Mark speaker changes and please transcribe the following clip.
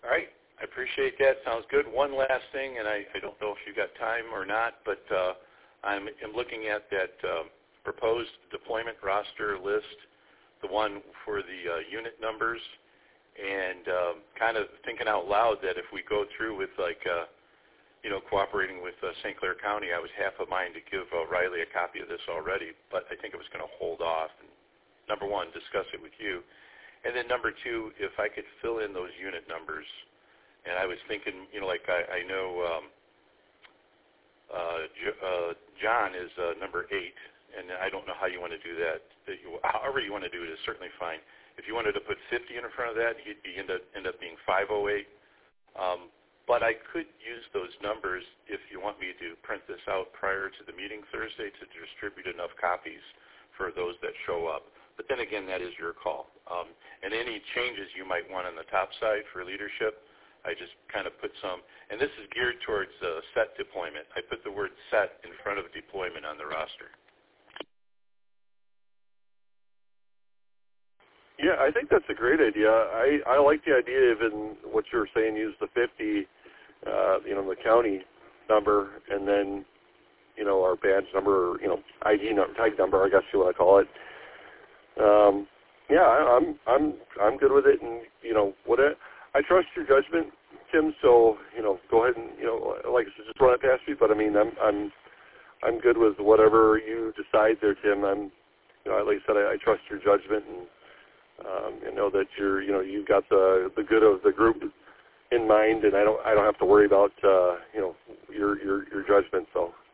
Speaker 1: All right. I appreciate that. Sounds good. One last thing, and I don't know if you got time or not, but I'm looking at that proposed deployment roster list, the one for the unit numbers, and kind of thinking out loud that if we go through with cooperating with St. Clair County, I was half a mind to give Riley a copy of this already, but I think I was going to hold off and, number one, discuss it with you. And then number two, if I could fill in those unit numbers. And I was thinking, I know John is number 8, and I don't know how you want to do that. However you want to do it is certainly fine. If you wanted to put 50 in front of that, he'd end up being 508. But I could use those numbers if you want me to print this out prior to the meeting Thursday to distribute enough copies for those that show up. But then again, that is your call. And any changes you might want on the top side for leadership, I just kind of put some, and this is geared towards set deployment. I put the word set in front of deployment on the roster.
Speaker 2: Yeah, I think that's a great idea. I like the idea of in what you're saying, use the 50, the county number, and then, our badge number, or, ID number, tag number, I guess you want to call it. I'm good with it, and I trust your judgment, Tim. So go ahead and like I said, just run it past me. But I mean, I'm good with whatever you decide there, Tim. Like I said, I trust your judgment, and know that you've got the good of the group in mind, and I don't have to worry about your judgment. So